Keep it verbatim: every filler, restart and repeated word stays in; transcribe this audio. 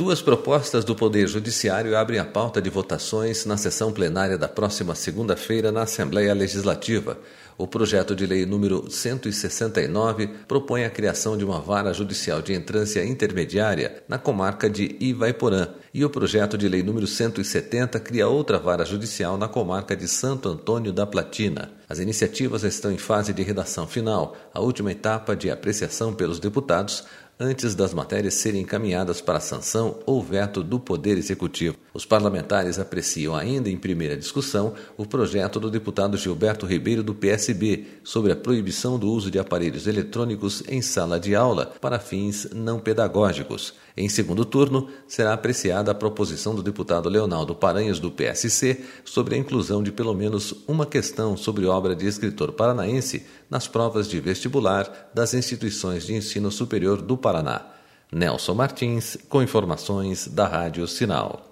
Duas propostas do Poder Judiciário abrem a pauta de votações na sessão plenária da próxima segunda-feira na Assembleia Legislativa. O projeto de lei número cento e sessenta e nove propõe a criação de uma vara judicial de entrância intermediária na comarca de Ivaiporã e o projeto de lei número cento e setenta cria outra vara judicial na comarca de Santo Antônio da Platina. As iniciativas estão em fase de redação final, a última etapa de apreciação pelos deputados, antes das matérias serem encaminhadas para sanção ou veto do Poder Executivo. Os parlamentares apreciam ainda em primeira discussão o projeto do deputado Gilberto Ribeiro do P S B sobre a proibição do uso de aparelhos eletrônicos em sala de aula para fins não pedagógicos. Em segundo turno, será apreciada a proposição do deputado Leonardo Paranhos do P S C sobre a inclusão de pelo menos uma questão sobre obra de escritor paranaense nas provas de vestibular das instituições de ensino superior do Paraná. Nelson Martins, com informações da Rádio Sinal.